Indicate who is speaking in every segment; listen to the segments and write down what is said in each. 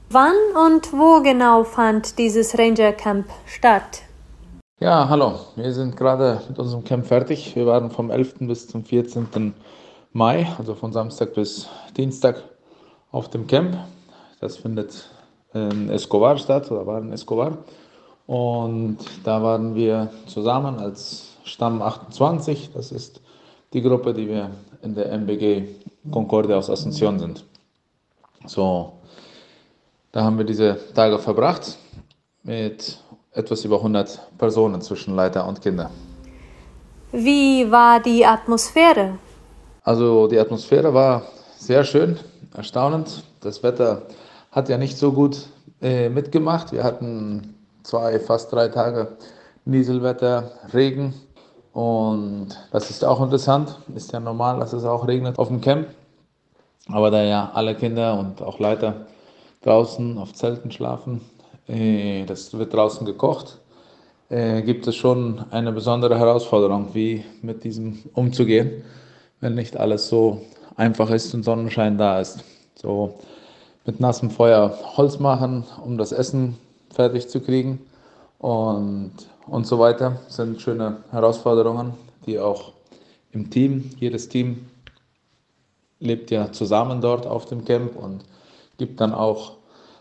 Speaker 1: Wann und wo genau fand dieses Ranger Camp statt?
Speaker 2: Ja, hallo. Wir sind gerade mit unserem Camp fertig. Wir waren vom 11. bis zum 14. Mai, also von Samstag bis Dienstag auf dem Camp. Das findet in Escobar statt, oder war in Escobar. Und da waren wir zusammen als Stamm 28. Das ist die Gruppe, die wir in der MBG Concordia aus Asunción sind. So, da haben wir diese Tage verbracht mit etwas über 100 Personen zwischen Leiter und Kinder.
Speaker 1: Wie war die Atmosphäre?
Speaker 2: Also die Atmosphäre war sehr schön, erstaunend. Das Wetter hat ja nicht so gut mitgemacht. Wir hatten fast 3 Tage Nieselwetter, Regen, und das ist auch interessant. Ist ja normal, dass es auch regnet auf dem Camp. Aber da ja alle Kinder und auch Leiter draußen auf Zelten schlafen, das wird draußen gekocht, gibt es schon eine besondere Herausforderung, wie mit diesem umzugehen, wenn nicht alles so einfach ist und Sonnenschein da ist. So mit nassem Feuer Holz machen, um das Essen fertig zu kriegen, und so weiter, sind schöne Herausforderungen, die auch im Team, jedes Team lebt ja zusammen dort auf dem Camp und gibt dann auch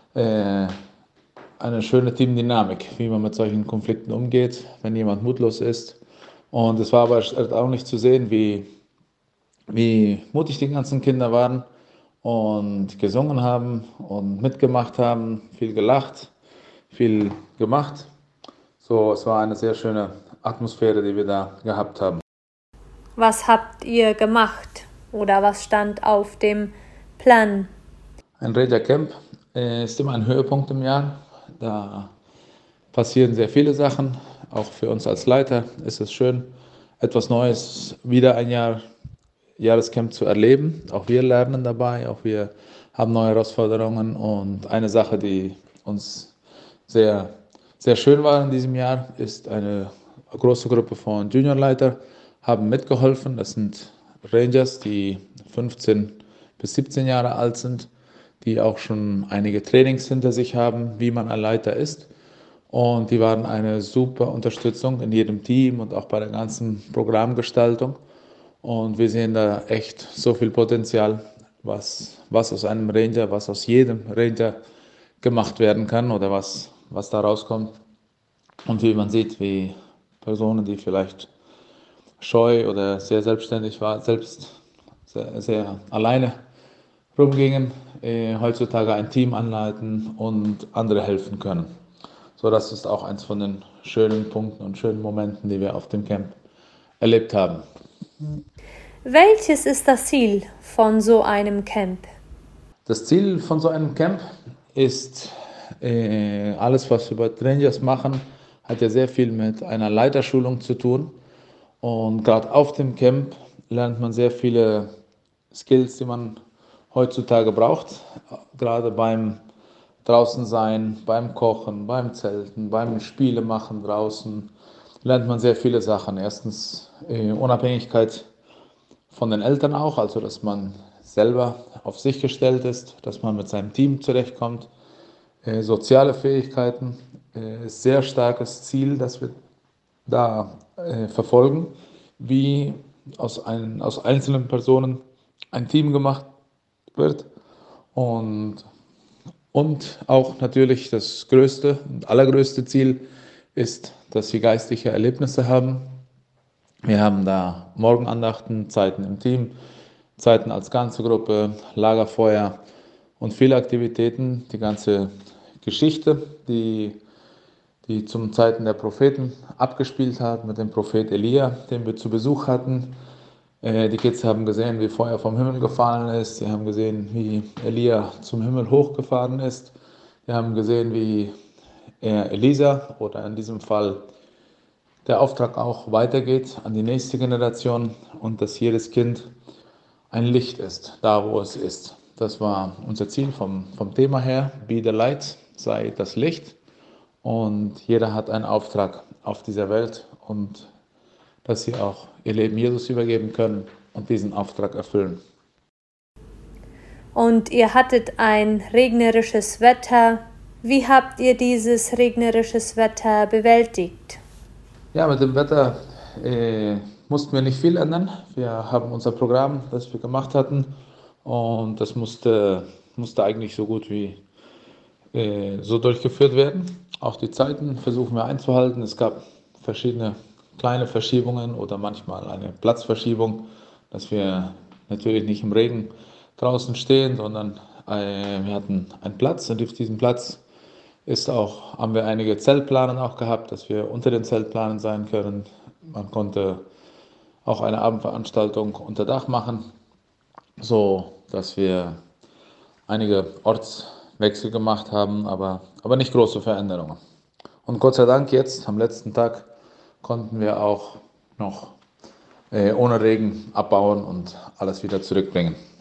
Speaker 2: eine schöne Teamdynamik, wie man mit solchen Konflikten umgeht, wenn jemand mutlos ist. Und es war aber erstaunlich zu sehen, wie mutig die ganzen Kinder waren und gesungen haben und mitgemacht haben, viel gelacht, viel gemacht. So, es war eine sehr schöne Atmosphäre, die wir da gehabt haben.
Speaker 1: Was habt ihr gemacht oder was stand auf dem Plan?
Speaker 2: Ein Ranger Camp ist immer ein Höhepunkt im Jahr. Da passieren sehr viele Sachen. Auch für uns als Leiter ist es schön, etwas Neues, wieder ein Jahrescamp zu erleben. Auch wir lernen dabei, auch wir haben neue Herausforderungen. Und eine Sache, die uns sehr, sehr schön war in diesem Jahr, ist eine große Gruppe von Juniorleiter haben mitgeholfen. Das sind Rangers, die 15 bis 17 Jahre alt sind, die auch schon einige Trainings hinter sich haben, wie man ein Leiter ist. Und die waren eine super Unterstützung in jedem Team und auch bei der ganzen Programmgestaltung. Und wir sehen da echt so viel Potenzial, was aus einem Ranger, was aus jedem Ranger gemacht werden kann oder was da rauskommt. Und wie man sieht, wie Personen, die vielleicht scheu oder sehr selbstständig waren, selbst sehr alleine rumgingen, heutzutage ein Team anleiten und andere helfen können. So, das ist auch eins von den schönen Punkten und schönen Momenten, die wir auf dem Camp erlebt haben.
Speaker 1: Welches ist das Ziel von so einem Camp?
Speaker 2: Das Ziel von so einem Camp ist, alles, was wir bei Rangers machen, hat ja sehr viel mit einer Leiterschulung zu tun. Und gerade auf dem Camp lernt man sehr viele Skills, die man heutzutage braucht, gerade beim draußen sein, beim Kochen, beim Zelten, beim Spiele machen draußen, lernt man sehr viele Sachen. Erstens Unabhängigkeit von den Eltern auch, also dass man selber auf sich gestellt ist, dass man mit seinem Team zurechtkommt. Soziale Fähigkeiten, sehr starkes Ziel, das wir da verfolgen, wie aus einzelnen Personen ein Team gemacht wird. Und auch natürlich das größte und allergrößte Ziel ist, dass wir geistliche Erlebnisse haben. Wir haben da Morgenandachten, Zeiten im Team, Zeiten als ganze Gruppe, Lagerfeuer und viele Aktivitäten. Die ganze Geschichte, die zum Zeiten der Propheten abgespielt hat, mit dem Prophet Elia, den wir zu Besuch hatten. Die Kids haben gesehen, wie Feuer vom Himmel gefallen ist. Sie haben gesehen, wie Elia zum Himmel hochgefahren ist. Sie haben gesehen, wie Elisa oder in diesem Fall der Auftrag auch weitergeht an die nächste Generation und dass jedes Kind ein Licht ist, da wo es ist. Das war unser Ziel vom Thema her. Be the light, sei das Licht. Und jeder hat einen Auftrag auf dieser Welt und dass sie auch ihr Leben Jesus übergeben können und diesen Auftrag erfüllen.
Speaker 1: und ihr hattet ein regnerisches Wetter. Wie habt ihr dieses regnerisches Wetter bewältigt?
Speaker 2: Ja, mit dem Wetter mussten wir nicht viel ändern. Wir haben unser Programm, das wir gemacht hatten, und das musste eigentlich so gut wie so durchgeführt werden. Auch die Zeiten versuchen wir einzuhalten. Es gab verschiedene kleine Verschiebungen oder manchmal eine Platzverschiebung, dass wir natürlich nicht im Regen draußen stehen, sondern wir hatten einen Platz, und auf diesem Platz haben wir einige Zeltplanen auch gehabt, dass wir unter den Zeltplanen sein können. Man konnte auch eine Abendveranstaltung unter Dach machen, so dass wir einige Ortswechsel gemacht haben, aber nicht große Veränderungen. Und Gott sei Dank jetzt, am letzten Tag, konnten wir auch noch ohne Regen abbauen und alles wieder zurückbringen.